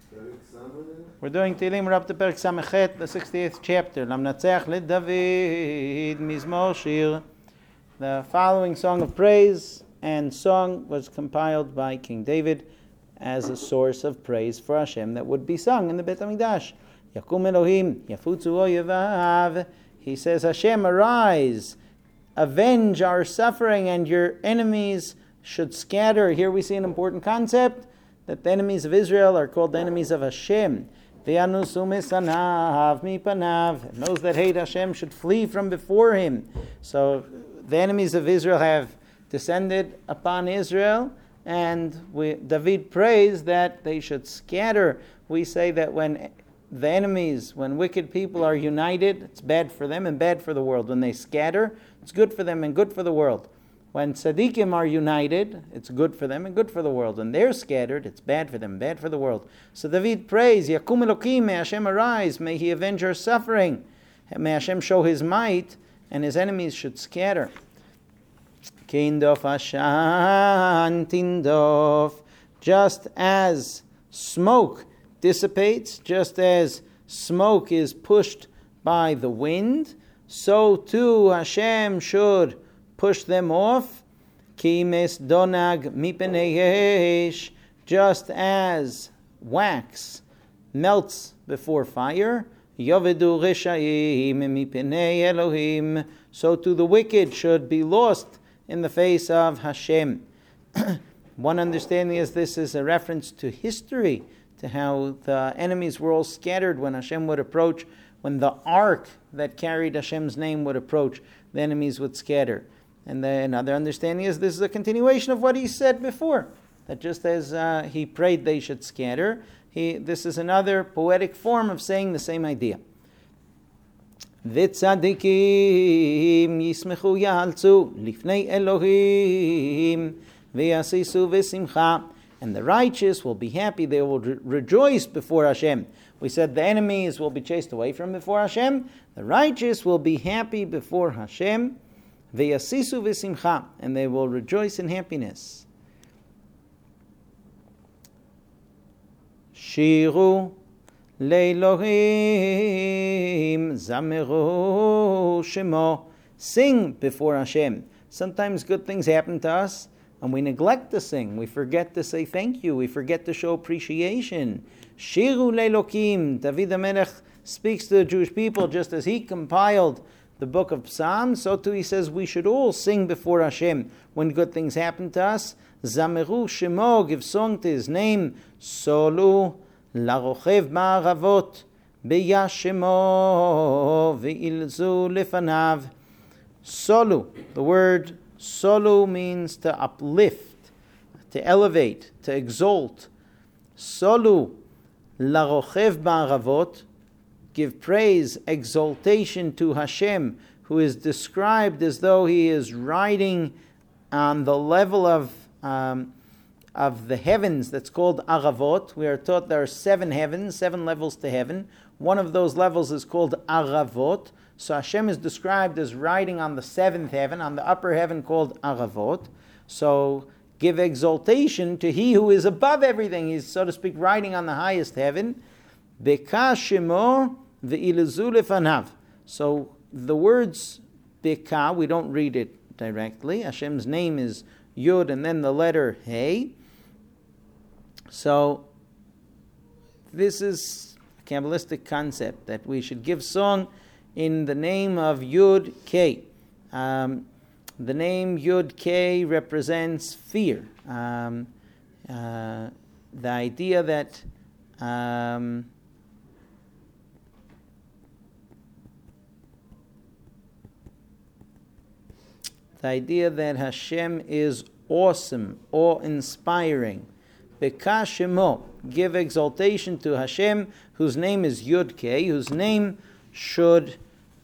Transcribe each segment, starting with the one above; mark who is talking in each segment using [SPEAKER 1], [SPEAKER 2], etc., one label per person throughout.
[SPEAKER 1] We're doing Tehillim, we're up to Perek Samechet, the 68th chapter. Lamnatzeach LeDavid Mizmor Shir. The following song of praise and song was compiled by King David as a source of praise for Hashem that would be sung in the Beit HaMikdash. Yakum Elohim, Yafutzu Oyevav. He says, Hashem, arise, avenge our suffering, and your enemies should scatter. Here we see an important concept, that the enemies of Israel are called the enemies of Hashem. And those that hate Hashem should flee from before him. So the enemies of Israel have descended upon Israel, and David prays that they should scatter. We say that when the enemies, when wicked people are united, it's bad for them and bad for the world. When they scatter, it's good for them and good for the world. When tzaddikim are united, it's good for them and good for the world. When they're scattered, it's bad for them and bad for the world. So David prays, Yakum Elokim, may Hashem arise, may he avenge our suffering. May Hashem show his might, and his enemies should scatter. Kindof Ashan Tindof. Just as smoke dissipates, just as smoke is pushed by the wind, so too Hashem should push them off. Ki mes donag mipenei, just as wax melts before fire. Yovedu reshaim mipenei Elohim, so too the wicked should be lost in the face of Hashem. One understanding is this is a reference to history, to how the enemies were all scattered when Hashem would approach. When the ark that carried Hashem's name would approach, the enemies would scatter. And then another understanding is this is a continuation of what he said before, that just as he prayed they should scatter, this is another poetic form of saying the same idea. V'tzadikim yismechu yalzu lifnei Elohim v'yasisu v'simcha. And the righteous will be happy, they will rejoice before Hashem. We said the enemies will be chased away from before Hashem. The righteous will be happy before Hashem. V'yasisu v'simcha, and they will rejoice in happiness. Shiru le'Elohim zameru shemo. Sing before Hashem. Sometimes good things happen to us, and we neglect to sing. We forget to say thank you. We forget to show appreciation. Shiru le'Elohim. David HaMelech speaks to the Jewish people just as he compiled the book of Psalms, so too he says we should all sing before Hashem when good things happen to us. Zameru Shemo, give song to his name. Solu larochev ba'aravot beyashemo ve'ilzu lefanav. Solu, the word solu means to uplift, to elevate, to exalt. Solu larochev ba'aravot, give praise, exaltation to Hashem, who is described as though he is riding on the level of the heavens that's called Aravot. We are taught there are 7 heavens, 7 levels to heaven. One of those levels is called Aravot. So Hashem is described as riding on the 7th heaven, on the upper heaven called Aravot. So give exaltation to he who is above everything. He's, so to speak, riding on the highest heaven. Beka shemo ve'ilazu lefanav. So the words Beka, we don't read it directly. Hashem's name is Yud and then the letter Hey. So this is a Kabbalistic concept that we should give song in the name of Yud K. The name Yud K represents fear. The idea that Hashem is awesome, awe-inspiring. Beka Shemo, give exaltation to Hashem, whose name is Yud K, whose name should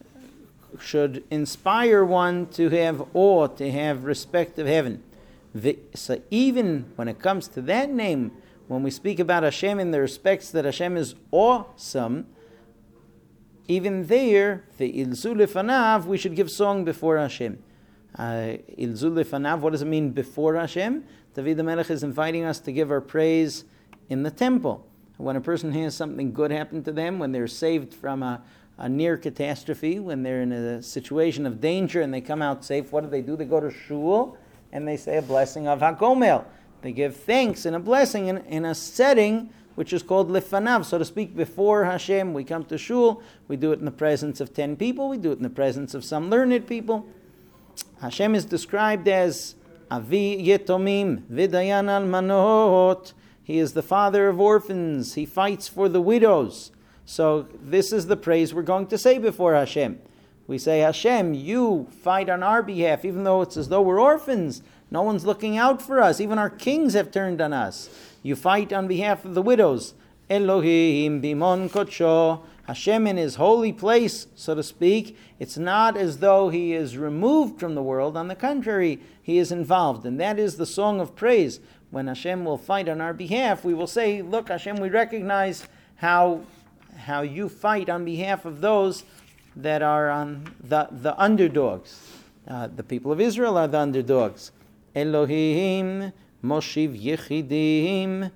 [SPEAKER 1] inspire one to have awe, to have respect of heaven. So even when it comes to that name, when we speak about Hashem in the respects that Hashem is awesome, even there, the Ilzu Lefanav, we should give song before Hashem. Ilzu Lefanav, what does it mean before Hashem? David HaMelech is inviting us to give our praise in the temple. when a person has something good happen to them, when they're saved from a near catastrophe, when they're in a situation of danger and they come out safe, what do? They go to shul and they say a blessing of HaGomel. They give thanks and a blessing in a setting which is called Lefanav, so to speak, before Hashem. We come to shul, we do it in the presence of 10 people, we do it in the presence of some learned people. Hashem is described as Avi Yetomim Vidayan Almanot. He is the father of orphans. He fights for the widows. So this is the praise we're going to say before Hashem. We say, Hashem, you fight on our behalf, even though it's as though we're orphans. No one's looking out for us. Even our kings have turned on us. You fight on behalf of the widows. Elohim bimon kodsho. Hashem in his holy place, so to speak. It's not as though he is removed from the world. On the contrary, he is involved. And that is the song of praise. When Hashem will fight on our behalf, we will say, look, Hashem, we recognize how you fight on behalf of those that are on the underdogs. The people of Israel are the underdogs. Elohim Moshiv Yechidim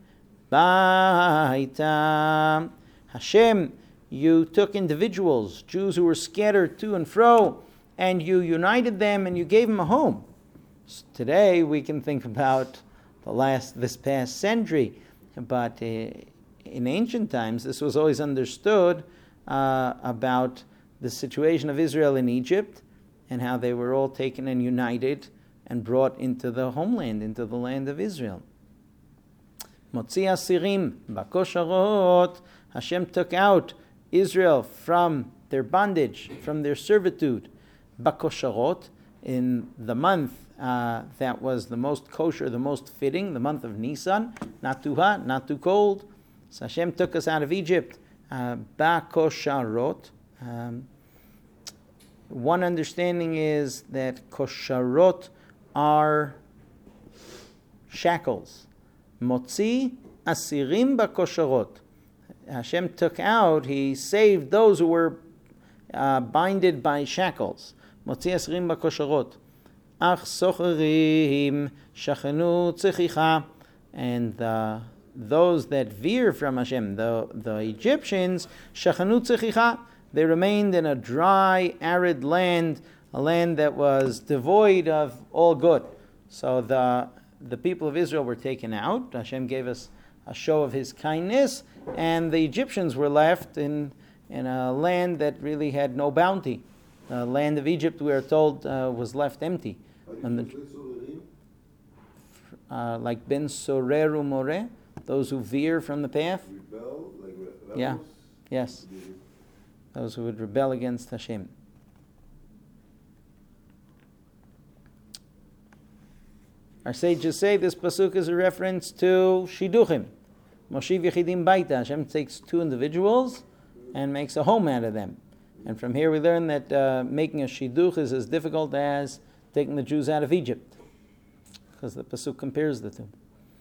[SPEAKER 1] Baita. Hashem, you took individuals, Jews who were scattered to and fro, and you united them and you gave them a home. So today we can think about this past century, but in ancient times this was always understood about the situation of Israel in Egypt and how they were all taken and united and brought into the homeland, into the land of Israel. Motzi asirim bakosharot. Hashem took out Israel from their bondage, from their servitude. Bakosharot, in the month that was the most kosher, the most fitting, the month of Nisan, not too hot, not too cold. So Hashem took us out of Egypt. Bakosharot. One understanding is that kosharot are shackles. Motzi asirim bakosharot. Hashem took out, he saved those who were binded by shackles. Motzi asirim bakosharot. Ach socherim shachenu tzichicha. And those that veer from Hashem, the Egyptians, shachenu tzichicha, they remained in a dry, arid land, a land that was devoid of all good. So the people of Israel were taken out. Hashem gave us a show of his kindness, and the Egyptians were left in a land that really had no bounty. The land of Egypt, we are told, was left empty. Like ben soreru more, those who veer from the path.
[SPEAKER 2] Rebel, like rebels?
[SPEAKER 1] Yeah, yes. Those who would rebel against Hashem. Our sages say this pasuk is a reference to Shidduchim. Moshiv Yechidim Baita. Hashem takes two individuals and makes a home out of them. And from here we learn that making a Shidduch is as difficult as taking the Jews out of Egypt. Because the pasuk compares the two.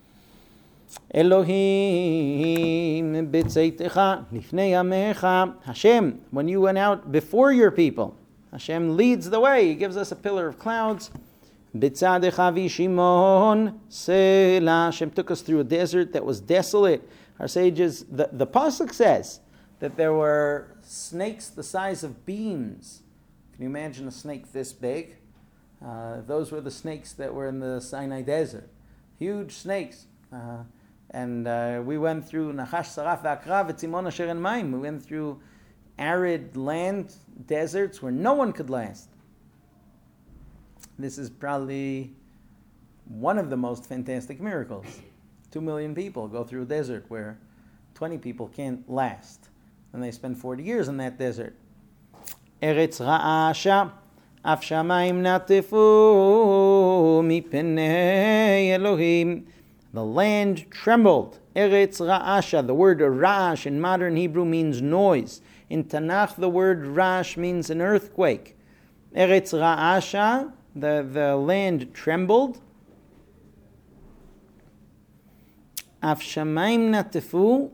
[SPEAKER 1] Elohim b'tzeitecha lifnei amecha. Hashem, when you went out before your people, Hashem leads the way. He gives us a pillar of clouds. B'tzadecha v'shimon sela. Hashem took us through a desert that was desolate. Our sages, the pasuk says that there were snakes the size of beams. Can you imagine a snake this big? Those were the snakes that were in the Sinai desert. Huge snakes. And we went through Nachash Saraf V'Akra V'Tzimon Asher En Mayim. We went through arid land, deserts where no one could last. This is probably one of the most fantastic miracles. 2 million people go through a desert where 20 people can't last. And they spend 40 years in that desert. Eretz Ra'asha Af Shamayim Natefu Mipenei Elohim. The land trembled. Eretz Ra'asha. The word Ra'ash in modern Hebrew means noise. In Tanakh, the word Rash means an earthquake. Eretz Ra'asha, the land trembled. Af Shamayim Natefu.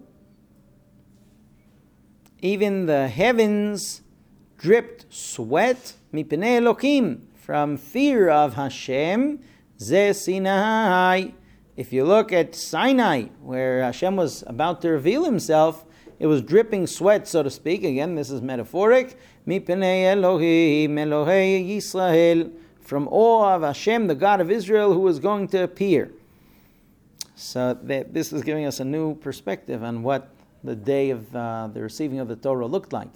[SPEAKER 1] Even the heavens dripped sweat. Mipenei Elohim. From fear of Hashem. Ze Sinai. If you look at Sinai, where Hashem was about to reveal himself, it was dripping sweat, so to speak. Again, this is metaphoric. Mipnei Elohim, Elohei Yisrael, from awe of Hashem, the God of Israel, who was going to appear. So this is giving us a new perspective on what the day of the receiving of the Torah looked like.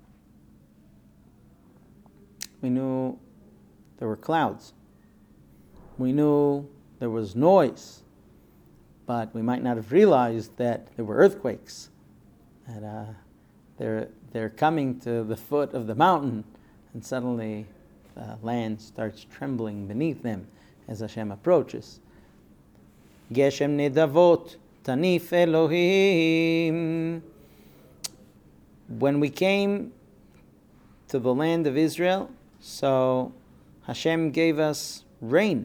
[SPEAKER 1] We knew there were clouds. We knew there was noise. But we might not have realized that there were earthquakes. That they're coming to the foot of the mountain, and suddenly the land starts trembling beneath them as Hashem approaches. Geshem Nedavot, Tanif Elohim. When we came to the land of Israel, so Hashem gave us rain.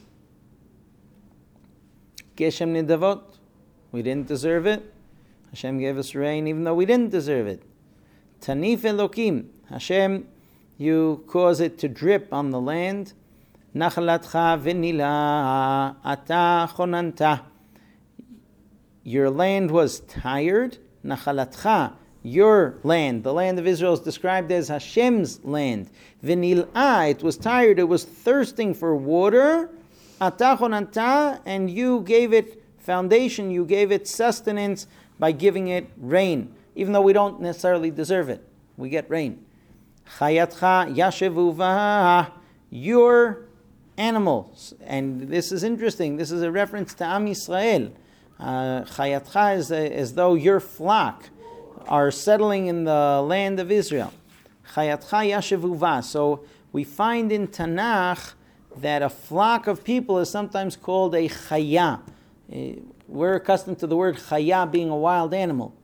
[SPEAKER 1] Geshem Nedavot. We didn't deserve it. Hashem gave us rain even though we didn't deserve it. Tanif Elokim. Hashem, you cause it to drip on the land. Nachalatcha v'nila ata chonanta. Your land was tired. Nachalatcha, your land. The land of Israel is described as Hashem's land. V'nil'a, it was tired. It was thirsting for water. Ata chonanta, and you gave it foundation. You gave it sustenance by giving it rain, even though we don't necessarily deserve it. We get rain. Chayatcha yashevuva, your animals. And this is interesting. This is a reference to Am Yisrael. Chayatcha is as though your flock are settling in the land of Israel. Chayatcha yashevuva. So we find in Tanakh that a flock of people is sometimes called a chaya. We're accustomed to the word chaya being a wild animal.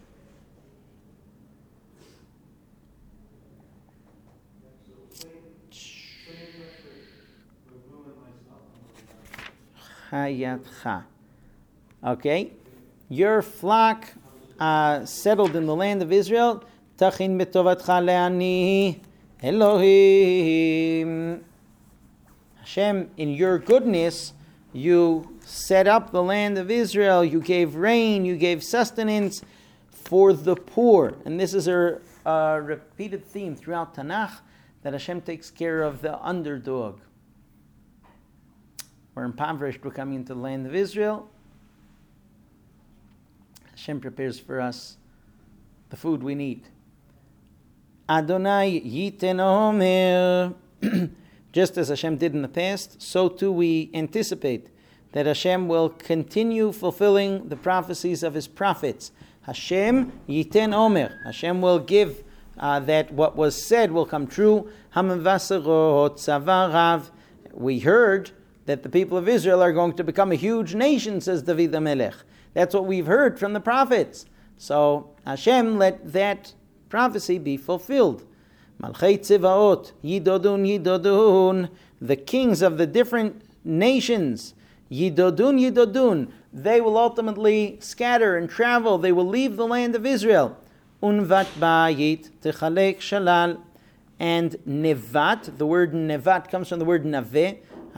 [SPEAKER 1] Chayatcha. Okay? Your flock settled in the land of Israel. Tachin betovatcha le'ani Elohim. Hashem, in your goodness, you set up the land of Israel. You gave rain. You gave sustenance for the poor. And this is a repeated theme throughout Tanakh, that Hashem takes care of the underdog. We're impoverished. We're coming into the land of Israel. Hashem prepares for us the food we need. Adonai yiten omer. Just as Hashem did in the past, so too we anticipate that Hashem will continue fulfilling the prophecies of His prophets. Hashem yiten omer. Hashem will give that what was said will come true. Hamavasarot savarav. We heard that the people of Israel are going to become a huge nation, says David HaMelech. That's what we've heard from the prophets. So Hashem, let that prophecy be fulfilled. Malchei Tzivaot, Yidodun, Yidodun, the kings of the different nations, Yidodun, Yidodun, they will ultimately scatter and travel. They will leave the land of Israel. Unvat Bayit, Techalek Shalal, and Nevat, the word Nevat comes from the word Naveh,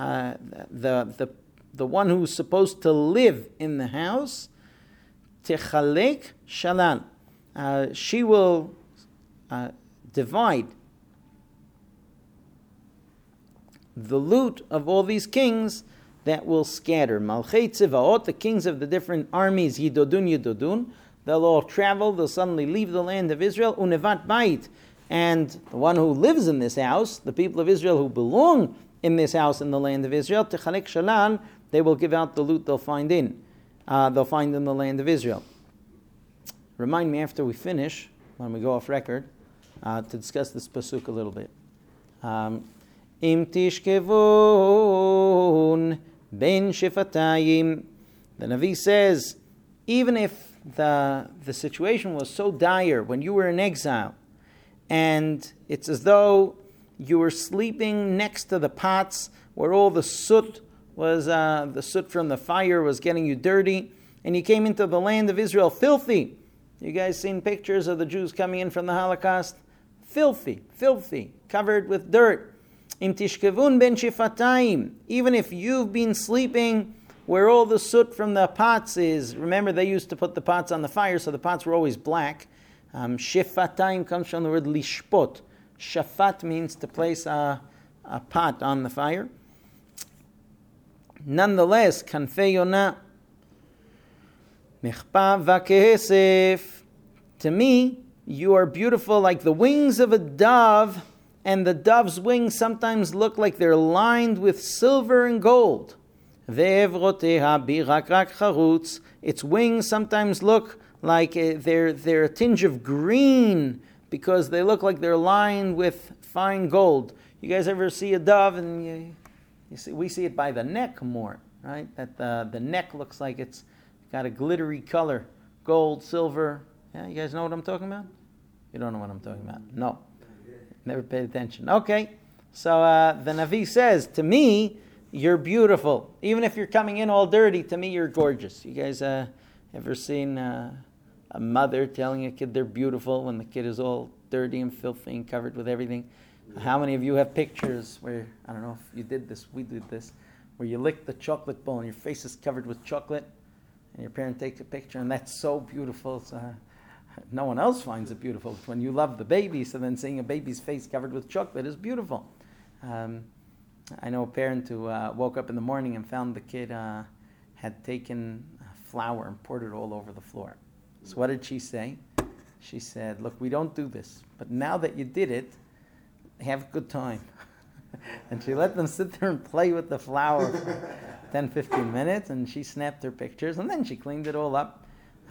[SPEAKER 1] the one who's supposed to live in the house. Techalek Shalal. She will divide the loot of all these kings that will scatter. Malchei Tzivaot, the kings of the different armies, Yidodun, Yidodun, they'll all travel, they'll suddenly leave the land of Israel. Unevat Bait, and the one who lives in this house, the people of Israel who belong in this house in the land of Israel, Techalek Shalal, they will give out the loot they'll find in the land of Israel. Remind me after we finish, when we go off record, to discuss this pasuk a little bit. Im tishkevun ben shifatayim. The Navi says, even if the situation was so dire when you were in exile, and it's as though you were sleeping next to the pots where all the soot was, the soot from the fire was getting you dirty, and you came into the land of Israel filthy. You guys seen pictures of the Jews coming in from the Holocaust? Filthy, covered with dirt. Im tishkevun ben shifatayim. Even if you've been sleeping where all the soot from the pots is. Remember, they used to put the pots on the fire, so the pots were always black. Shefatayim comes from the word lishpot. Shafat means to place a pot on the fire. Nonetheless, kanfei Yonah, mechpa v'kesef. To me, you are beautiful like the wings of a dove, and the dove's wings sometimes look like they're lined with silver and gold. Ve'evroteha birak charutz. Its wings sometimes look like they're a tinge of green because they look like they're lined with fine gold. You guys ever see a dove and we see it by the neck more, right? That the neck looks like it's got a glittery color, gold, silver. Yeah, you guys know what I'm talking about? You don't know what I'm talking about? No. Never paid attention. Okay. So the Navi says, to me, you're beautiful. Even if you're coming in all dirty, to me, you're gorgeous. You guys ever seen a mother telling a kid they're beautiful when the kid is all dirty and filthy and covered with everything? How many of you have pictures where, I don't know if you did this, we did this, where you lick the chocolate bowl and your face is covered with chocolate and your parent takes a picture and that's so beautiful. It's, no one else finds it beautiful. It's when you love the baby, so then seeing a baby's face covered with chocolate is beautiful. I know a parent who woke up in the morning and found the kid had taken flour and poured it all over the floor. So what did she say? She said, look, we don't do this, but now that you did it, have a good time. And she let them sit there and play with the flour for 10, 15 minutes, and she snapped her pictures, and then she cleaned it all up.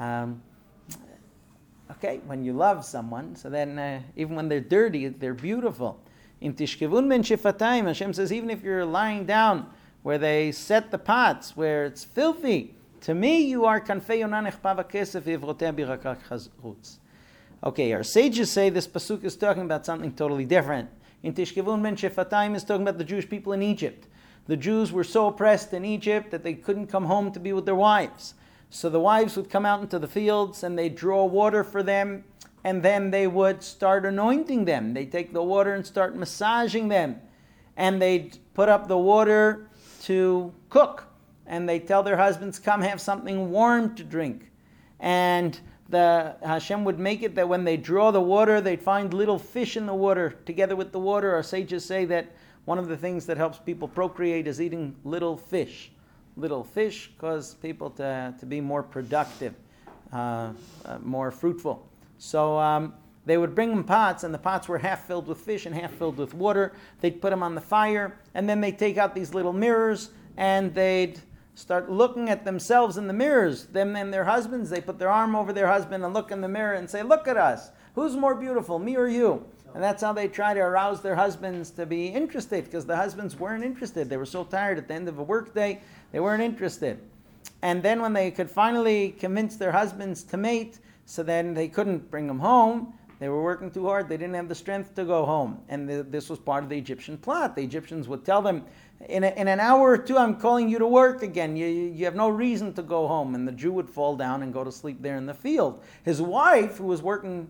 [SPEAKER 1] Okay, when you love someone, so then even when they're dirty, they're beautiful. In Tishkevun ben Shefatayim, Hashem says, even if you're lying down where they set the pots, where it's filthy, to me you are kanfei Yonah nechpa v'kesef v'ivrotea birak charutz. Okay, our sages say this pasuk is talking about something totally different. In Tishkevun ben Shefatayim is talking about the Jewish people in Egypt. The Jews were so oppressed in Egypt that they couldn't come home to be with their wives. So the wives would come out into the fields and they'd draw water for them, and then they would start anointing them. They'd take the water and start massaging them. And they'd put up the water to cook. And they'd tell their husbands, come have something warm to drink. And the Hashem would make it that when they draw the water, they'd find little fish in the water. Together with the water, our sages say that one of the things that helps people procreate is eating little fish. Little fish cause people to be more productive, more fruitful. So they would bring them pots, and the pots were half filled with fish and half filled with water. They'd put them on the fire, and then they'd take out these little mirrors, and they'd start looking at themselves in the mirrors. Them and their husbands, they put their arm over their husband and look in the mirror and say, look at us. Who's more beautiful, me or you? And that's how they try to arouse their husbands to be interested, because the husbands weren't interested. They were so tired at the end of a work day, they weren't interested. And then when they could finally convince their husbands to mate, so then they couldn't bring them home, they were working too hard, they didn't have the strength to go home. And this was part of the Egyptian plot. The Egyptians would tell them, in an hour or two, I'm calling you to work again. You have no reason to go home. And the Jew would fall down and go to sleep there in the field. His wife, who was working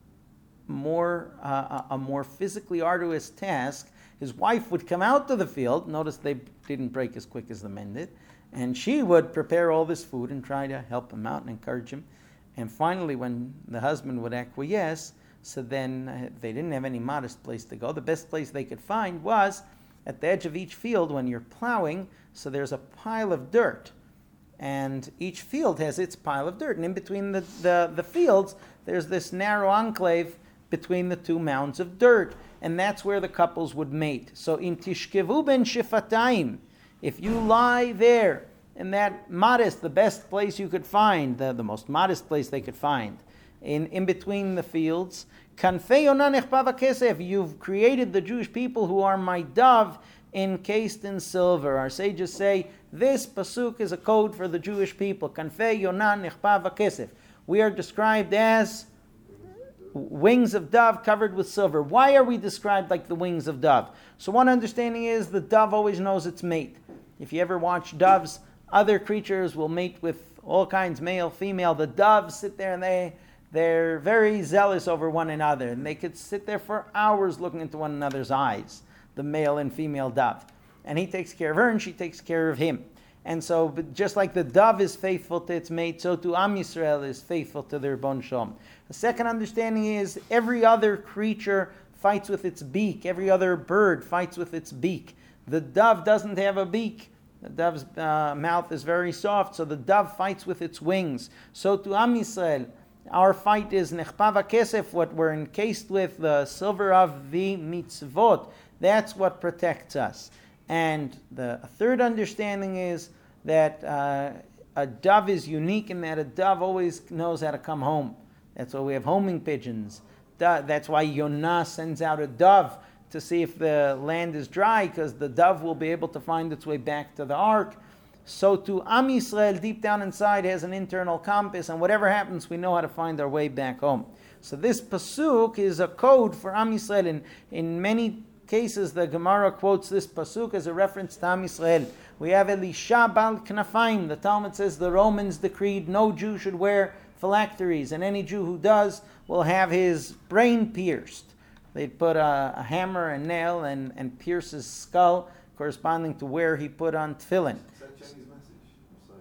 [SPEAKER 1] a more physically arduous task, his wife would come out to the field. Notice they didn't break as quick as the men did. And she would prepare all this food and try to help him out and encourage him. And finally, when the husband would acquiesce, so then they didn't have any modest place to go. The best place they could find was at the edge of each field when you're plowing, so there's a pile of dirt. And each field has its pile of dirt. And in between the fields, there's this narrow enclave between the two mounds of dirt. And that's where the couples would mate. So in Tishkevu ben Shefatayim, if you lie there in that modest, the best place you could find, the most modest place they could find, in between the fields, Kanfei Yonah nechpa v'kesef, you've created the Jewish people who are my dove encased in silver. Our sages say this pasuk is a code for the Jewish people. Kanfei Yonah nechpa v'kesef. We are described as wings of dove covered with silver. Why are we described like the wings of dove? So one understanding is the dove always knows its mate. If you ever watch doves, other creatures will mate with all kinds, male, female. The doves sit there and they're very zealous over one another, and they could sit there for hours looking into one another's eyes, the male and female dove. And he takes care of her, and she takes care of him. And so, but just like the dove is faithful to its mate, so too Am Yisrael is faithful to their Ribbon Shalom. The second understanding is every other creature fights with its beak. Every other bird fights with its beak. The dove doesn't have a beak. The dove's mouth is very soft, so the dove fights with its wings. So to Am Yisrael, our fight is Nechpav HaKesef, what we're encased with, the silver of the mitzvot. That's what protects us. And the third understanding is that a dove is unique in that a dove always knows how to come home. That's why we have homing pigeons. That's why Yonah sends out a dove to see if the land is dry, because the dove will be able to find its way back to the ark. So to Am Yisrael, deep down inside, has an internal compass, and whatever happens, we know how to find our way back home. So this pasuk is a code for Am Yisrael. In many cases, the Gemara quotes this pasuk as a reference to Am Yisrael. We have Elisha Bal Knafaim. The Talmud says the Romans decreed no Jew should wear phylacteries, and any Jew who does will have his brain pierced. They'd put a hammer and nail and pierce his skull, corresponding to where he put on tefillin.
[SPEAKER 2] Is that Chinese message?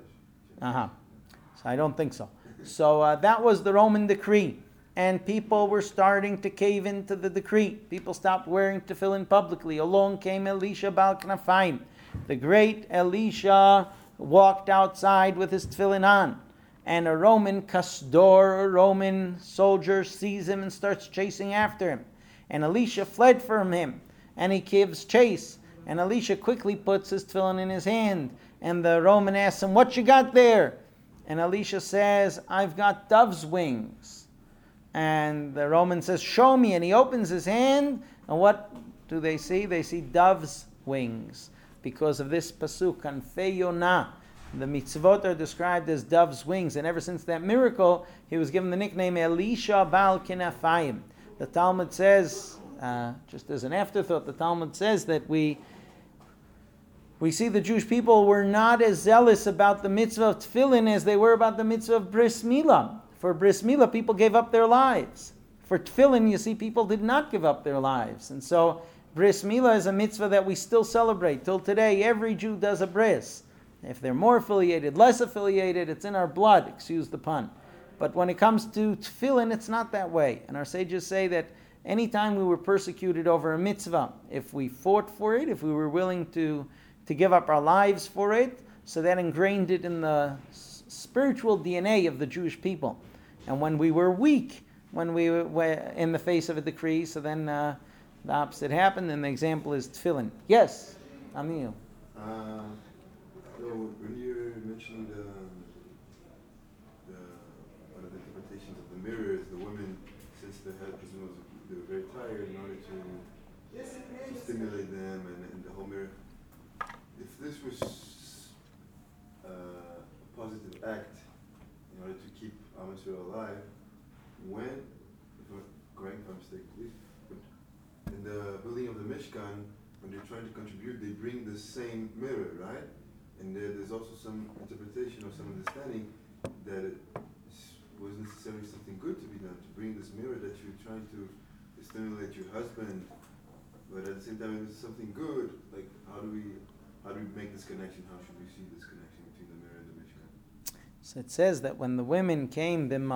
[SPEAKER 1] So I don't think so. So that was the Roman decree. And people were starting to cave into the decree. People stopped wearing tefillin publicly. Along came Elisha Bal Knafaim. The great Elisha walked outside with his tefillin on. And a Roman kasdor, a Roman soldier, sees him and starts chasing after him. And Elisha fled from him. And he gives chase. And Elisha quickly puts his tefillin in his hand. And the Roman asks him, "What you got there?" And Elisha says, "I've got dove's wings." And the Roman says, "Show me." And he opens his hand. And what do they see? They see dove's wings. Because of this pasuk, Kanfei Yonah. The mitzvot are described as dove's wings. And ever since that miracle, he was given the nickname Elisha Bal Kinafayim. The Talmud says, just as an afterthought, the Talmud says that we see the Jewish people were not as zealous about the mitzvah of tefillin as they were about the mitzvah of bris milah. For bris milah, people gave up their lives. For tefillin, you see, people did not give up their lives. And so bris milah is a mitzvah that we still celebrate. Till today, every Jew does a bris. If they're more affiliated, less affiliated, it's in our blood, excuse the pun. But when it comes to tefillin, it's not that way. And our sages say that anytime we were persecuted over a mitzvah, if we fought for it, if we were willing to give up our lives for it, so that ingrained it in the spiritual DNA of the Jewish people. And when we were weak, when we were in the face of a decree, so then the opposite happened, and the example is tefillin. Yes, Amil.
[SPEAKER 2] So when you're mentioning one of the interpretations of the mirrors, the women, since they were very tired, in order to stimulate them and the whole mirror. If this was a positive act in order to keep Am Yisrael alive, correct if I'm mistaken, please, but in the building of the Mishkan, when they're trying to contribute, they bring the same mirror, right? And there's also some interpretation or some understanding that it was necessarily something good to be done, to bring this mirror that you're trying to stimulate your husband, but at the same time it was something good. Like, how do we make this connection? How should we see this connection between the mirror and the Mishkan?
[SPEAKER 1] So it says that when the women came, when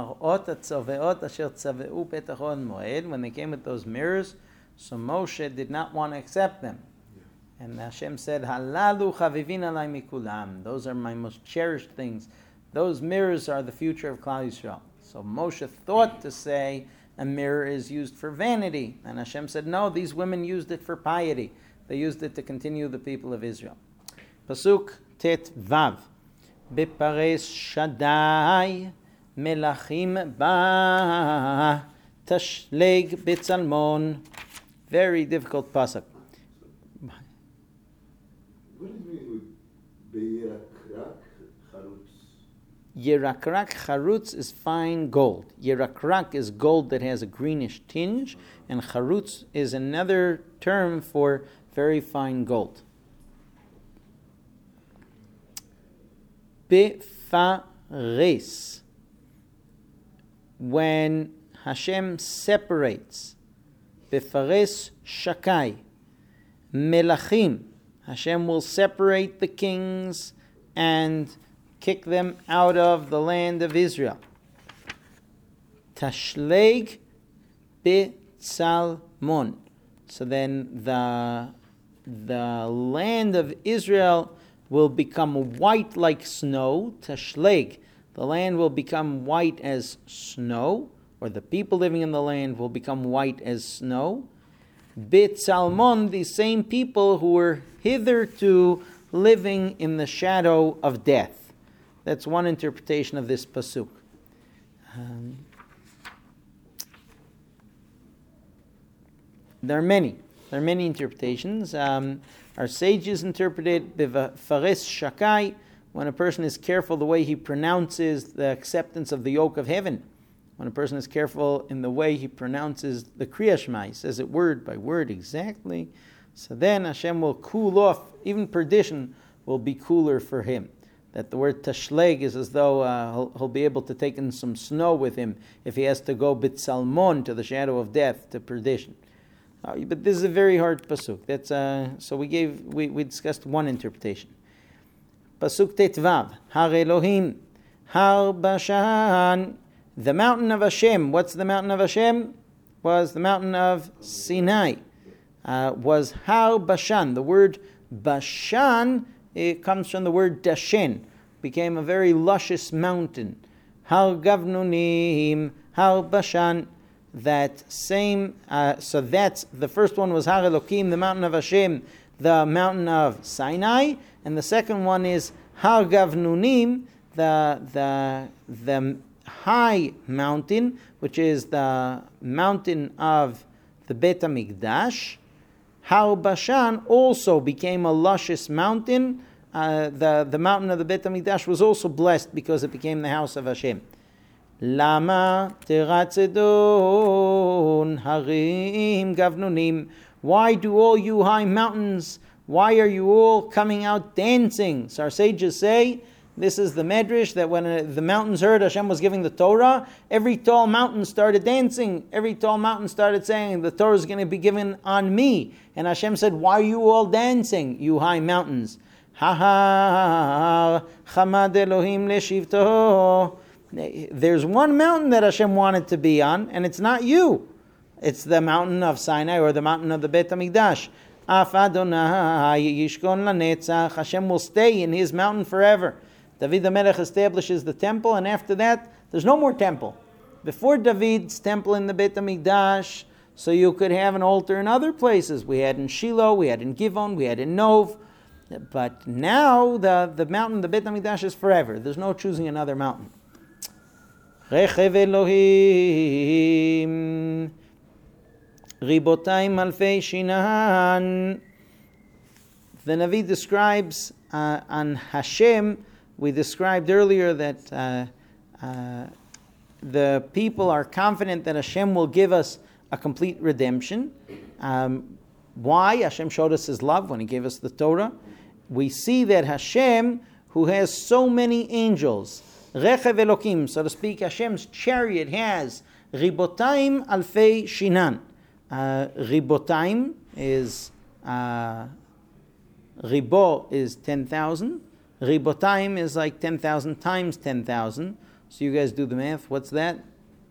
[SPEAKER 1] they came with those mirrors, so Moshe did not want to accept them. And Hashem said, "Halalu chavivin alai mikulam." Those are my most cherished things. Those mirrors are the future of Klal Yisrael. So Moshe thought to say a mirror is used for vanity. And Hashem said, no, these women used it for piety. They used it to continue the people of Israel. Pasuk Tet Vav. Bepares Shaddai melachim ba tashleg betzalmon. Very difficult pasuk.
[SPEAKER 2] What does it mean with Beyirakrak Charutz?
[SPEAKER 1] Yerakrak charutz is fine gold. Yerakrak is gold that has a greenish tinge, and charutz is another term for very fine gold. Befares, when Hashem separates, befares shakai, melachim, Hashem will separate the kings and kick them out of the land of Israel. Tashleg B'Tzalmon. So then the land of Israel will become white like snow. Tashleg. The land will become white as snow, or the people living in the land will become white as snow. B'Tzalmon, the same people who were hitherto living in the shadow of death. That's one interpretation of this pasuk. There are many interpretations. Our sages interpreted Fares Shakai, when a person is careful the way he pronounces the acceptance of the yoke of heaven. When a person is careful in the way he pronounces the Kriya Shema, he says it word by word exactly. So then Hashem will cool off, even perdition will be cooler for him. That the word tashleg is as though he'll be able to take in some snow with him if he has to go B'Tzalmon, to the shadow of death, to perdition. But this is a very hard pasuk. That's so we discussed one interpretation. Pasuk Tetvav, Har Elohim, Har Bashan, the mountain of Hashem. What's the mountain of Hashem? Was the mountain of Sinai. Was Har Bashan. The word Bashan, it comes from the word Dashen. Became a very luscious mountain. Har Gavnunim, Har Bashan. That same, so that's, the first one was Har Elohim, the mountain of Hashem, the mountain of Sinai, and the second one is Har Gavnunim, the high mountain, which is the mountain of the Bet HaMikdash. Har Bashan also became a luscious mountain. The mountain of the Bet HaMikdash was also blessed because it became the house of Hashem. Lama teratzedon harim gavnunim. Why do all you high mountains, why are you all coming out dancing? So our sages say, this is the medrash, that when the mountains heard Hashem was giving the Torah, every tall mountain started dancing. Every tall mountain started saying, the Torah is going to be given on me. And Hashem said, why are you all dancing, you high mountains? Ha ha, chamad Elohim leshivto. There's one mountain that Hashem wanted to be on, and it's not you. It's the mountain of Sinai, or the mountain of the Bet HaMikdash. Af Adonai yishkon lanetzach. Hashem will stay in His mountain forever. David the Melech establishes the temple, and after that, there's no more temple. Before David's temple in the Bet HaMikdash, so you could have an altar in other places. We had in Shiloh, we had in Givon, we had in Nov. But now the mountain, the Bet HaMikdash, is forever. There's no choosing another mountain. Rechev Elohim Ribotayim Alfei Shinan. The Navi describes on Hashem, we described earlier that the people are confident that Hashem will give us a complete redemption. Why? Hashem showed us His love when He gave us the Torah. We see that Hashem, who has so many angels, Rechev Elokim, so to speak, Hashem's chariot has Ribotaim Alfei Shinan. Ribotaim is Ribo is 10,000. Ribotaim is like 10,000 times 10,000. So you guys do the math. What's that?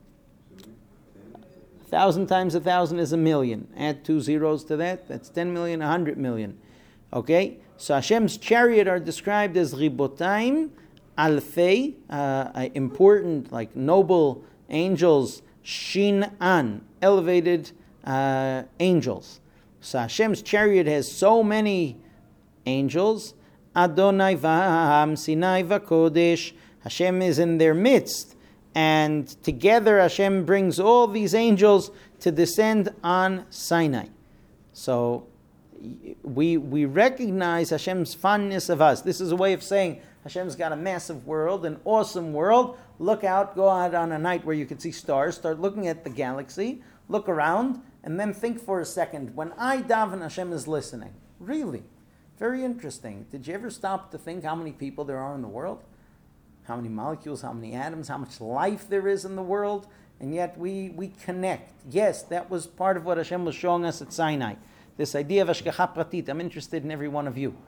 [SPEAKER 1] 1,000 times 1,000 is 1,000,000. Add 2 zeros to that. That's 10 million, 100 million. Okay? So Hashem's chariot are described as Ribotaim Alfei, important, like noble angels, Shinan, elevated angels. So Hashem's chariot has so many angels. Adonai v'ham Sinai v'kodesh. Hashem is in their midst. And together Hashem brings all these angels to descend on Sinai. So we recognize Hashem's fondness of us. This is a way of saying Hashem's got a massive world, an awesome world. Look out, go out on a night where you can see stars, start looking at the galaxy, look around, and then think for a second, when I daven, Hashem is listening. Really? Very interesting. Did you ever stop to think how many people there are in the world? How many molecules, how many atoms, how much life there is in the world? And yet we connect. Yes, that was part of what Hashem was showing us at Sinai. This idea of Hashgacha Pratit. I'm interested in every one of you.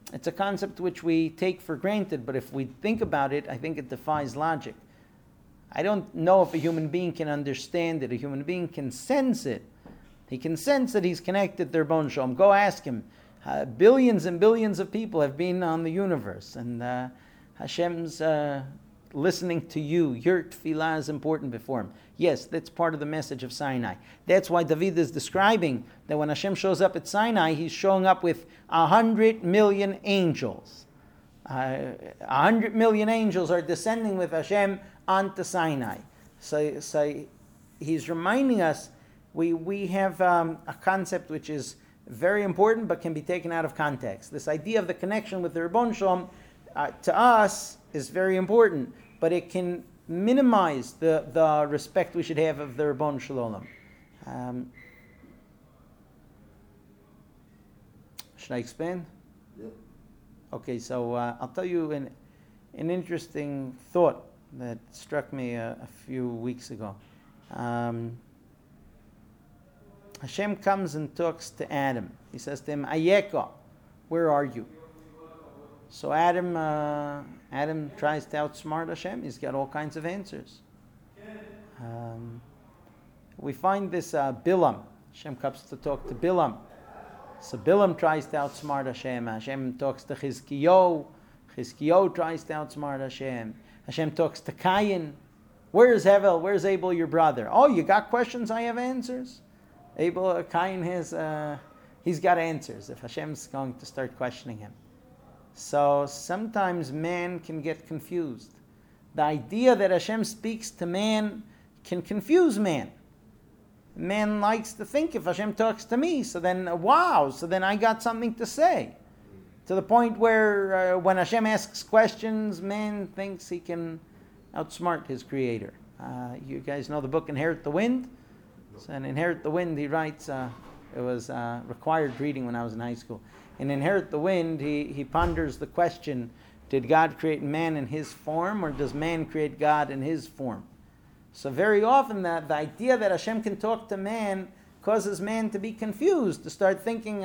[SPEAKER 1] It's a concept which we take for granted, but if we think about it, I think it defies logic. I don't know if a human being can understand it. A human being can sense it. He can sense that he's connected to Ribono Shel Olam. Go ask him. Billions and billions of people have been on the universe, and Hashem's listening to you. Your tefillah is important before him. Yes, that's part of the message of Sinai. That's why David is describing that when Hashem shows up at Sinai, he's showing up with 100 million angels. 100 million angels are descending with Hashem onto Sinai. So he's reminding us we have a concept which is very important but can be taken out of context. This idea of the connection with the Ribono Shel Olam to us is very important, but it can minimize the respect we should have of the Ribono Shel Olam. Should I expand?
[SPEAKER 2] Yep.
[SPEAKER 1] Okay, so I'll tell you an interesting thought that struck me a few weeks ago. Hashem comes and talks to Adam. He says to him, Ayeka, where are you? So Adam tries to outsmart Hashem. He's got all kinds of answers. We find this Bilam. Hashem comes to talk to Bilam. So Bilam tries to outsmart Hashem. Hashem talks to Chizkiyo. Chizkiyo tries to outsmart Hashem. Hashem talks to Cain. Where's Hevel? Where's Abel, your brother? Oh, you got questions? I have answers. Cain has, he's got answers if Hashem's going to start questioning him. So sometimes man can get confused. The idea that Hashem speaks to man can confuse man. Man likes to think if Hashem talks to me, so then I got something to say. To the point where when Hashem asks questions, man thinks he can outsmart his creator. You guys know the book Inherit the Wind? So in Inherit the Wind, he writes, it was required reading when I was in high school. In Inherit the Wind, he ponders the question, did God create man in his form, or does man create God in his form? So very often the idea that Hashem can talk to man causes man to be confused, to start thinking,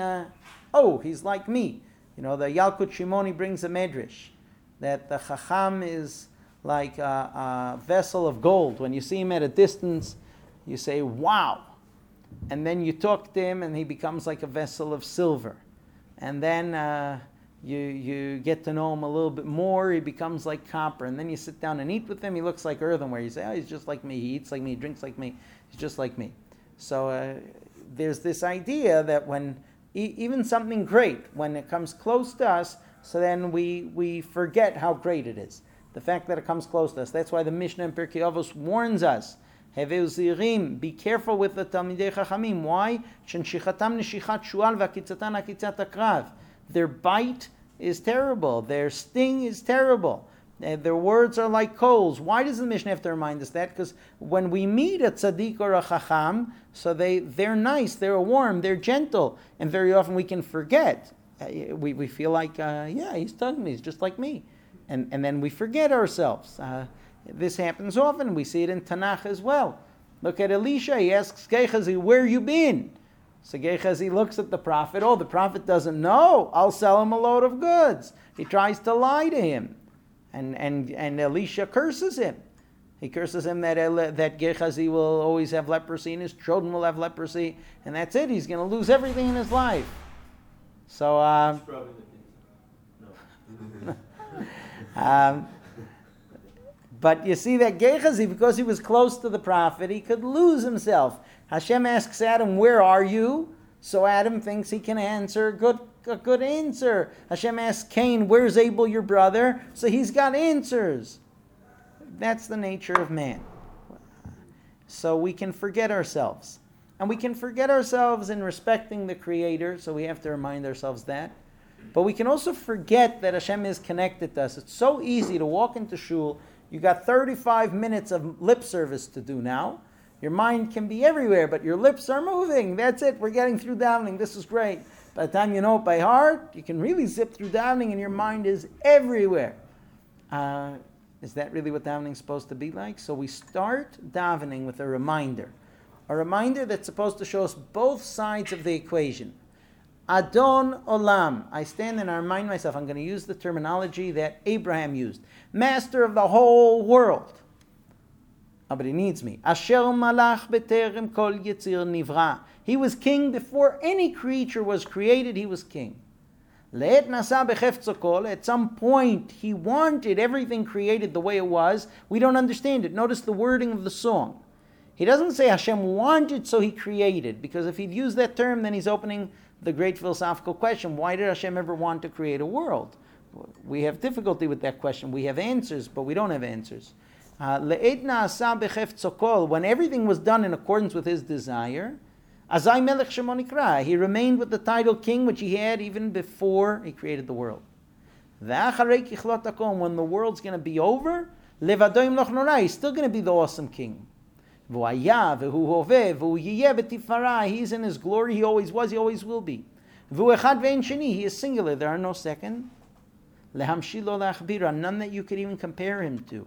[SPEAKER 1] he's like me. You know, the Yalkut Shimoni brings a medrash, that the Chacham is like a vessel of gold. When you see him at a distance, you say, wow. And then you talk to him and he becomes like a vessel of silver. And then you get to know him a little bit more, he becomes like copper. And then you sit down and eat with him, he looks like earthenware. You say, he's just like me, he eats like me, he drinks like me, he's just like me. So there's this idea that when even something great, when it comes close to us, so then we forget how great it is. The fact that it comes close to us. That's why the Mishnah in Pirkei Avos warns us, Heveu zirim, be careful with the Talmidei Chachamim. Why? Shenshichatam neshichat shual v'akitzatan akitzat akrav. Their bite is terrible. Their sting is terrible. Their words are like coals. Why does the Mishnah have to remind us that? Because when we meet a tzaddik or a chacham, so they're nice, they're warm, they're gentle, and very often we can forget. We feel like, he's talking to me, he's just like me. And then we forget ourselves. This happens often. We see it in Tanakh as well. Look at Elisha. He asks Gehazi, where you been? So Gehazi looks at the prophet. Oh, the prophet doesn't know. I'll sell him a load of goods. He tries to lie to him. And Elisha curses him. He curses him that Gehazi will always have leprosy and his children will have leprosy. And that's it. He's going to lose everything in his life. So, but you see that Gehazi, because he was close to the prophet, he could lose himself. Hashem asks Adam, where are you? So Adam thinks he can answer a good answer. Hashem asks Cain, where's Abel, your brother? So he's got answers. That's the nature of man. So we can forget ourselves. And we can forget ourselves in respecting the Creator, so we have to remind ourselves that. But we can also forget that Hashem is connected to us. It's so easy to walk into shul. You got 35 minutes of lip service to do now. Your mind can be everywhere, but your lips are moving. That's it. We're getting through davening. This is great. By the time you know it by heart, you can really zip through davening and your mind is everywhere. Is that really what davening is supposed to be like? So we start davening with a reminder. A reminder that's supposed to show us both sides of the equation. Adon Olam. I stand and I remind myself, I'm going to use the terminology that Abraham used. Master of the whole world. But he needs me. Asher malach b'terem kol yitzir nivra. He was king before any creature was created. He was king. Le'et nasa b'chefzo kol. At some point, he wanted everything created the way it was. We don't understand it. Notice the wording of the song. He doesn't say Hashem wanted, so he created. Because if he'd use that term, then he's opening the great philosophical question. Why did Hashem ever want to create a world? We have difficulty with that question. We have answers, but we don't have answers. When everything was done in accordance with his desire, Azai Melech Shemo Nikra, he remained with the title king, which he had even before he created the world. When the world's going to be over, he's still going to be the awesome king. He's in his glory, he always was, he always will be. He is singular, there are no second. None that you could even compare him to.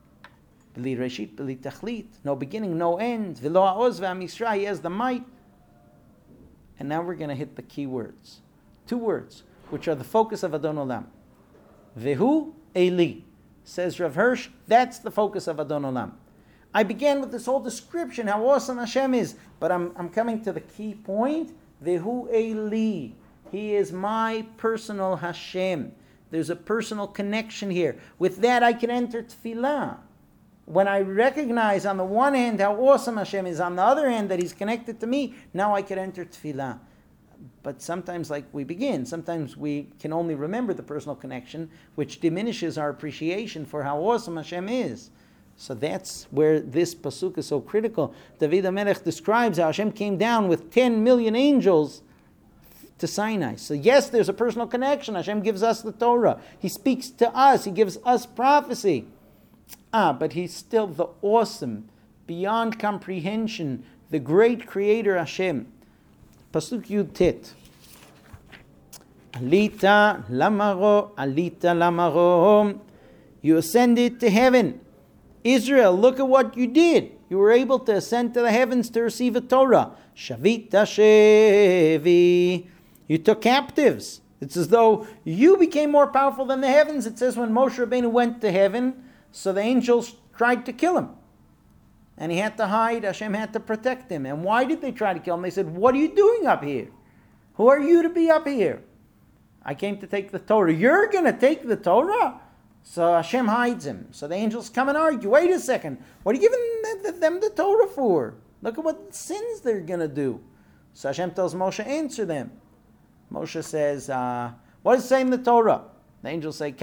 [SPEAKER 1] No beginning, no end. He has the might. And now we're going to hit the key words. 2 words, which are the focus of Adon Olam. Vehu Eli. Says Rav Hirsch, that's the focus of Adon Olam. I began with this whole description, how awesome Hashem is, but I'm coming to the key point. Vehu Eli. He is my personal Hashem. There's a personal connection here. With that, I can enter tefillah. When I recognize on the one hand how awesome Hashem is, on the other hand that He's connected to me, now I can enter tefillah. But sometimes, like we begin, sometimes we can only remember the personal connection, which diminishes our appreciation for how awesome Hashem is. So that's where this pasuk is so critical. David HaMelech describes how Hashem came down with 10 million angels to Sinai. So yes, there's a personal connection. Hashem gives us the Torah. He speaks to us. He gives us prophecy. But He's still the awesome, beyond comprehension, the great Creator Hashem. Pasuk Yud Tet. Alita lamaro. You ascended to heaven. Israel, look at what you did. You were able to ascend to the heavens to receive a Torah. Shavita shevi. You took captives. It's as though you became more powerful than the heavens. It says when Moshe Rabbeinu went to heaven, so the angels tried to kill him. And he had to hide. Hashem had to protect him. And why did they try to kill him? They said, what are you doing up here? Who are you to be up here? I came to take the Torah. You're going to take the Torah? So Hashem hides him. So the angels come and argue. Wait a second. What are you giving them the Torah for? Look at what sins they're going to do. So Hashem tells Moshe, answer them. Moshe says, what does it say in the Torah? The angels say,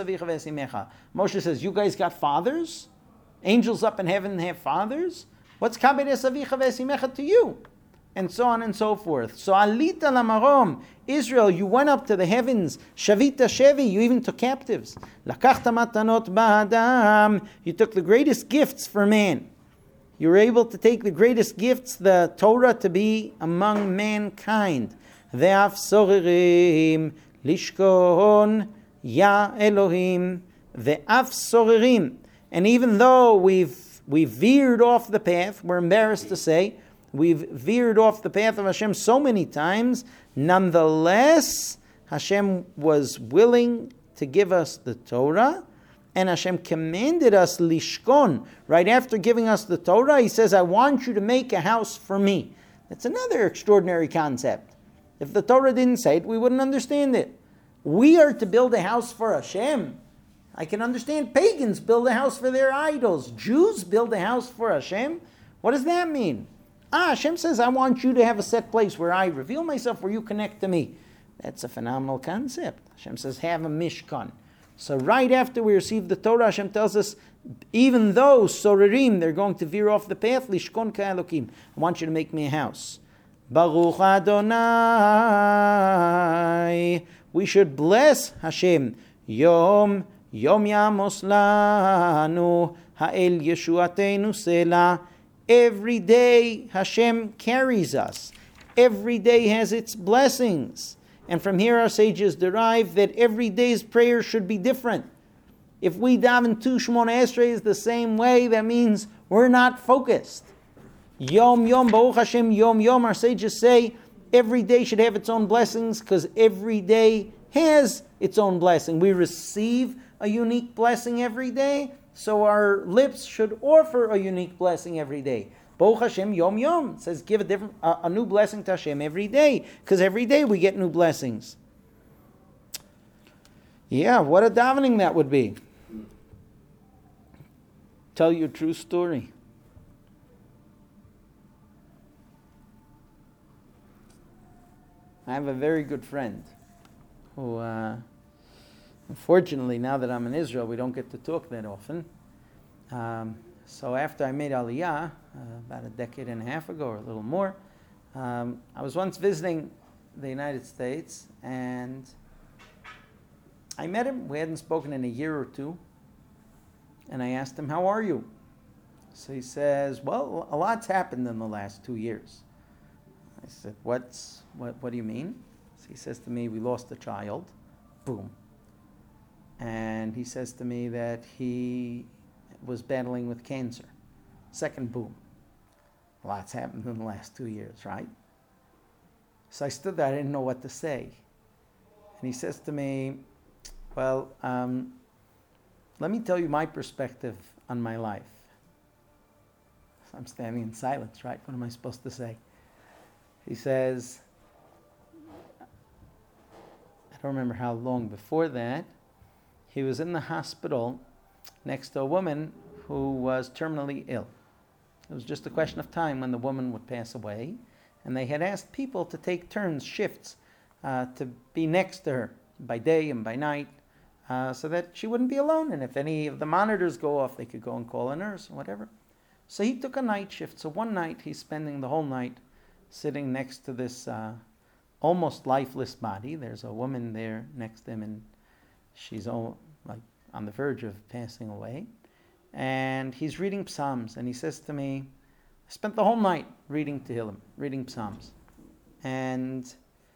[SPEAKER 1] Moshe says, you guys got fathers? Angels up in heaven have fathers? What's kabedes avicha ve'esimecha to you? And so on and so forth. So alita lamarom, Israel, you went up to the heavens. Shavita shevi, you even took captives. Lakachta matanot ba'adam, you took the greatest gifts for man. You were able to take the greatest gifts, the Torah, to be among mankind. Ve'af sorerim, lishkon, ya Elohim, ve'af sorerim. And even though we've veered off the path, we're embarrassed to say, we've veered off the path of Hashem so many times, nonetheless, Hashem was willing to give us the Torah, and Hashem commanded us lishkon. Right after giving us the Torah, He says, I want you to make a house for me. That's another extraordinary concept. If the Torah didn't say it, we wouldn't understand it. We are to build a house for Hashem. I can understand pagans build a house for their idols. Jews build a house for Hashem. What does that mean? Hashem says, I want you to have a set place where I reveal myself, where you connect to me. That's a phenomenal concept. Hashem says, have a mishkan. So right after we receive the Torah, Hashem tells us, even though sorerim, they're going to veer off the path, lishkon ka'elokim. I want you to make me a house. Baruch Adonai. We should bless Hashem. Yom Yamos Lanu Ha'el Yeshuatenu Selah. Every day Hashem carries us. Every day has its blessings. And from here our sages derive that every day's prayer should be different. If we daven 2 Shemona Esrei the same way, that means we're not focused. Yom Yom, Baruch Hashem, Yom Yom, our sages say, every day should have its own blessings because every day has its own blessing. We receive a unique blessing every day, so our lips should offer a unique blessing every day. Baruch Hashem Yom Yom. It says give a new blessing to Hashem every day, because every day we get new blessings. Yeah, what a davening that would be. Tell you a true story. I have a very good friend who, unfortunately, now that I'm in Israel, we don't get to talk that often. So after I made Aliyah, about a decade and a half ago or a little more, I was once visiting the United States, and I met him. We hadn't spoken in a year or two, and I asked him, "How are you?" So he says, "Well, a lot's happened in the last 2 years." I said, what do you mean? So he says to me, "We lost a child." Boom. And he says to me that he was battling with cancer. Second boom. Lots happened in the last 2 years, right? So I stood there, I didn't know what to say. And he says to me, "Well, let me tell you my perspective on my life." So I'm standing in silence, right? What am I supposed to say? He says, I don't remember how long before that, he was in the hospital next to a woman who was terminally ill. It was just a question of time when the woman would pass away, and they had asked people to take turns, shifts, to be next to her by day and by night, so that she wouldn't be alone, and if any of the monitors go off, they could go and call a nurse or whatever. So he took a night shift. So one night, he's spending the whole night sitting next to this almost lifeless body. There's a woman there next to him, and she's on the verge of passing away. And he's reading Psalms, and he says to me, "I spent the whole night reading Tehillim, reading Psalms." And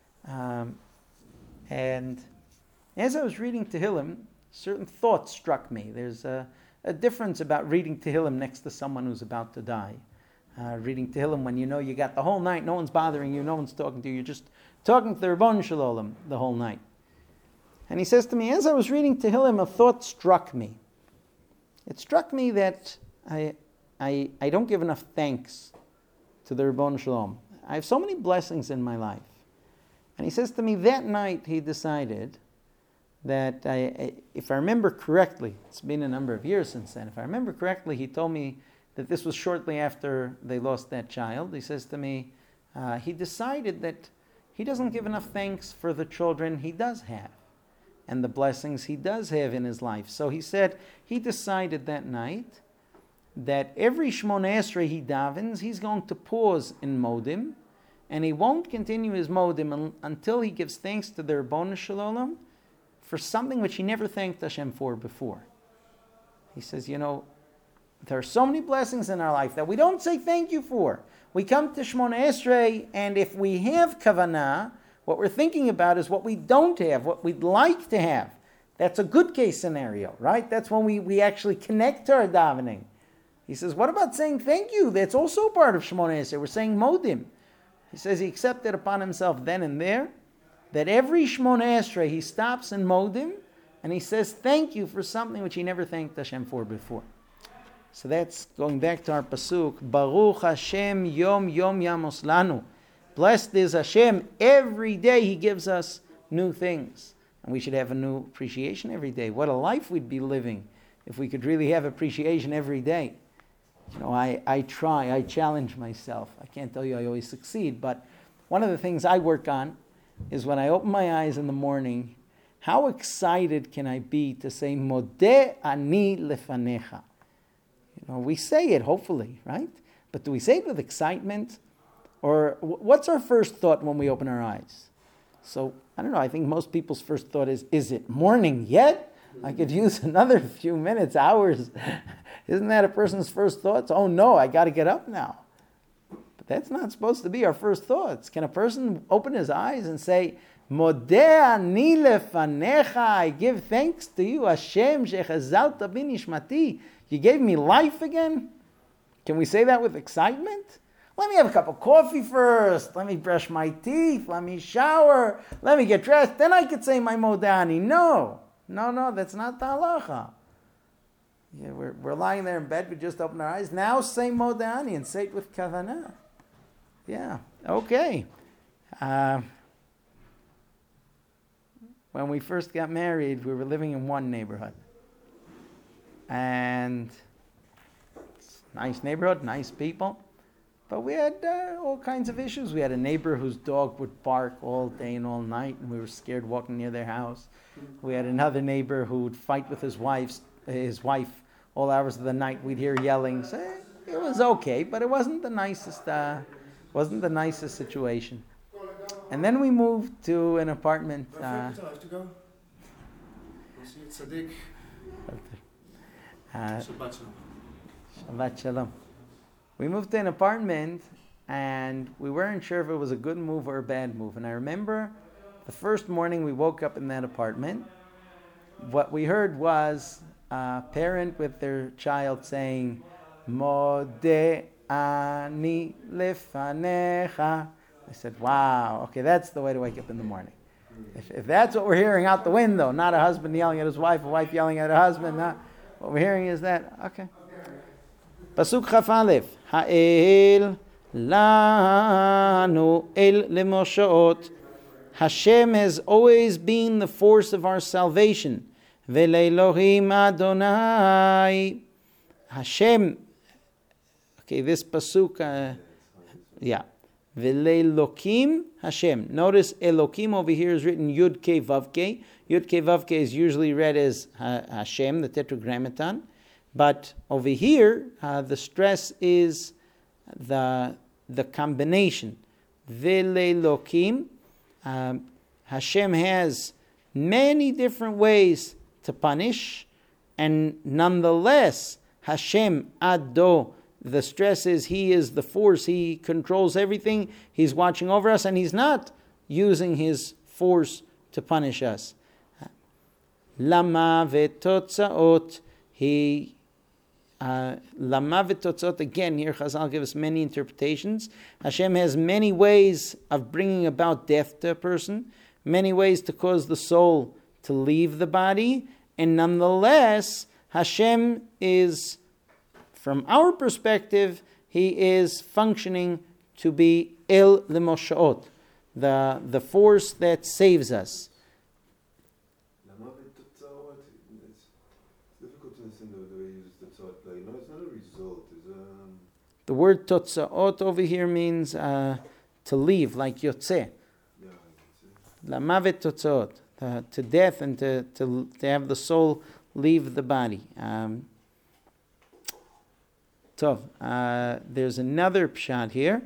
[SPEAKER 1] as I was reading Tehillim, certain thoughts struck me. There's a difference about reading Tehillim next to someone who's about to die. Reading Tehillim when you know you got the whole night, no one's bothering you, no one's talking to you, you're just talking to the Ribono Shel Olam the whole night. And he says to me, as I was reading Tehillim, a thought struck me. It struck me that I don't give enough thanks to the Ribono Shel Olam. I have so many blessings in my life. And he says to me, that night he decided that if I remember correctly, it's been a number of years since then, if I remember correctly, he told me that this was shortly after they lost that child. He says to me, he decided that he doesn't give enough thanks for the children he does have and the blessings he does have in his life. So he said he decided that night that every Shmoneh Esrei he davens, he's going to pause in Modim, and he won't continue his Modim until he gives thanks to the Ribono Shel Olam for something which he never thanked Hashem for before. He says, there are so many blessings in our life that we don't say thank you for. We come to Shmoneh Esrei, and if we have kavanah, what we're thinking about is what we don't have, what we'd like to have. That's a good case scenario, right? That's when we actually connect to our davening. He says, what about saying thank you? That's also part of Shmoneh Esrei. We're saying modim. He says he accepted upon himself then and there that every Shmoneh Esrei he stops in modim, and he says thank you for something which he never thanked Hashem for before. So that's going back to our pasuk, Baruch Hashem Yom Yom Yamos Lanu. Blessed is Hashem. Every day He gives us new things. And we should have a new appreciation every day. What a life we'd be living if we could really have appreciation every day. I challenge myself. I can't tell you I always succeed, but one of the things I work on is when I open my eyes in the morning, how excited can I be to say, Modeh ani lefanecha? We say it, hopefully, right? But do we say it with excitement? Or what's our first thought when we open our eyes? So, I don't know, I think most people's first thought is it morning yet? I could use another few minutes, hours. Isn't that a person's first thoughts? Oh no, I got to get up now. But that's not supposed to be our first thoughts. Can a person open his eyes and say, Modeh ani lefanecha, I give thanks to you, Hashem, shechazalta bi nishmati. You gave me life again? Can we say that with excitement? Let me have a cup of coffee first. Let me brush my teeth. Let me shower. Let me get dressed. Then I could say my modani. No, that's not the halacha. Yeah, we're lying there in bed. We just open our eyes. Now say modani and say it with kavanah. Yeah, okay. When we first got married, we were living in one neighborhood. And nice neighborhood, nice people. But we had all kinds of issues. We had a neighbor whose dog would bark all day and all night, and we were scared walking near their house. We had another neighbor who would fight with his wife all hours of the night. We'd hear yelling. So it was okay, but it wasn't the nicest situation. And then we moved to an apartment. Shabbat Shalom. We moved to an apartment, and we weren't sure if it was a good move or a bad move. And I remember the first morning we woke up in that apartment, what we heard was a parent with their child saying, Modeh ani lefanecha. I said, wow, okay, that's the way to wake up in the morning. If that's what we're hearing out the window, not a husband yelling at his wife, a wife yelling at her husband, what we're hearing is that, okay. Pasuk Chaf Aleph, Ha'el lanu el lemoshaot. Hashem has always been the force of our salvation. Ve'le'elohim Adonai. Hashem, okay, this pasuk, Ve'le'elokim Hashem. Notice Elokim over here is written Yud Kei Vav Kei. Yud Kei Vav Kei is usually read as Hashem, the Tetragrammaton. But over here, the stress is the combination. Ve'le'elokim. Hashem has many different ways to punish, and nonetheless, Hashem Ado, the stress is He is the force, He controls everything, He's watching over us, and He's not using His force to punish us. Lama ve'totzaot, Lama ve'totzaot, again, here Chazal give us many interpretations. Hashem has many ways of bringing about death to a person, many ways to cause the soul to leave the body, and nonetheless, Hashem is, from our perspective, He is functioning to be El Lemoshaot, the force that saves us.
[SPEAKER 2] It's difficult to understand the way you use the tzot. It's not a result.
[SPEAKER 1] The word totzaot over here means to leave, like yotzeh. Lamavet totzaot, to death, and to have the soul leave the body. There's another pshat here.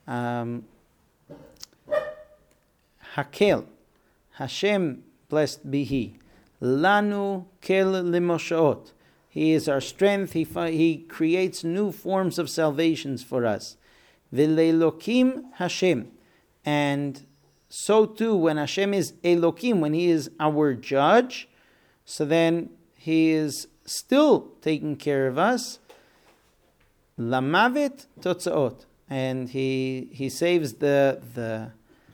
[SPEAKER 1] Hakel, Hashem, blessed be He. Lanu kel limoshaot. He is our strength. He creates new forms of salvations for us. Ve'le'elokim Hashem. And so too, when Hashem is Elokim, when He is our judge, so then He is still taking care of us. Lamavet totzaot. And He saves the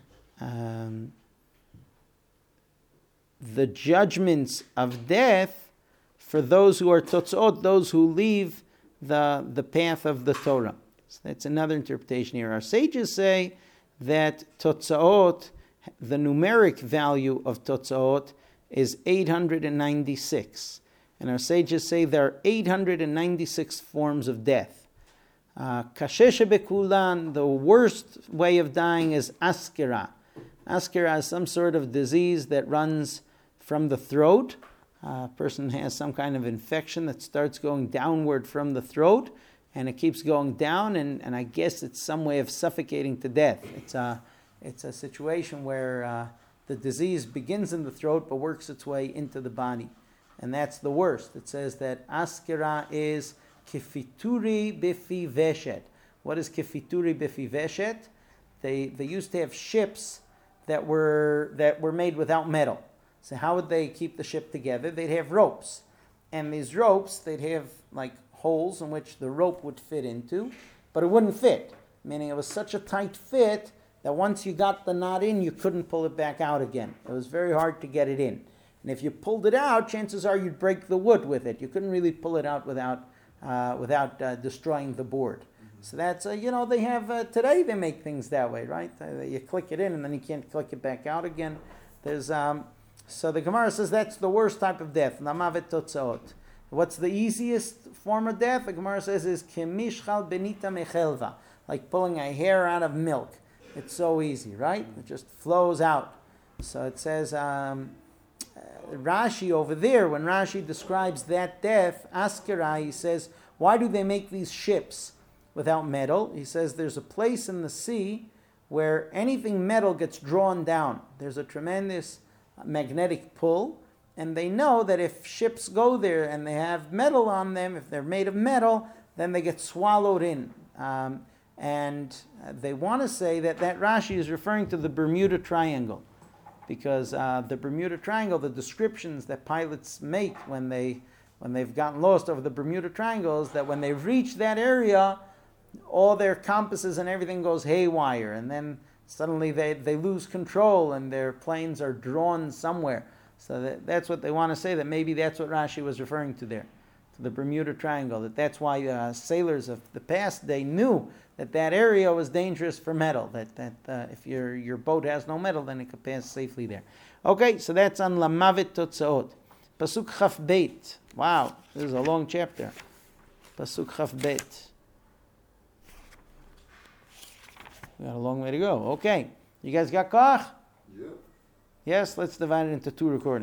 [SPEAKER 1] judgments of death for those who are totzaot, those who leave the path of the Torah. So that's another interpretation here. Our sages say that totzaot, the numeric value of totzaot, is 896. And our sages say there are 896 forms of death. Kasheshe bekulan, the worst way of dying is askera. Askera is some sort of disease that runs from the throat. A person has some kind of infection that starts going downward from the throat, and it keeps going down, and I guess it's some way of suffocating to death. It's a situation where the disease begins in the throat but works its way into the body. And that's the worst. It says that askera is kifituri befi veshet. What is kifituri befi veshet? They used to have ships that were made without metal. So how would they keep the ship together? They'd have ropes. And these ropes, they'd have like holes in which the rope would fit into, but it wouldn't fit. meaning it was such a tight fit that once you got the knot in, you couldn't pull it back out again. It was very hard to get it in. And if you pulled it out, chances are you'd break the wood with it. You couldn't really pull it out without destroying the board. So that's, they have, today they make things that way, right? You click it in and then you can't click it back out again. So the Gemara says that's the worst type of death. Namavet totzaot. What's the easiest form of death? The Gemara says is kemishchal benita mechelva, like pulling a hair out of milk. It's so easy, right? It just flows out. So it says, Rashi over there, when Rashi describes that death, Askera, he says, why do they make these ships without metal? He says there's a place in the sea where anything metal gets drawn down. There's a tremendous magnetic pull, and they know that if ships go there and they have metal on them, if they're made of metal, then they get swallowed in. And they want to say that Rashi is referring to the Bermuda Triangle, because the Bermuda Triangle, the descriptions that pilots make when they've gotten lost over the Bermuda Triangle is that when they reach that area, all their compasses and everything goes haywire, and then suddenly they lose control and their planes are drawn somewhere. So that's what they want to say, that maybe that's what Rashi was referring to there, to the Bermuda Triangle, that's why sailors of the past, they knew that area was dangerous for metal, that if your boat has no metal, then it could pass safely there. Okay, so that's on Lamavet Totzaot. Pasuk Chaf Beit. Wow, this is a long chapter. Pasuk Chaf Beit. We got a long way to go. Okay, you guys got Koch?
[SPEAKER 2] Yeah.
[SPEAKER 1] Yes, let's divide it into two recordings.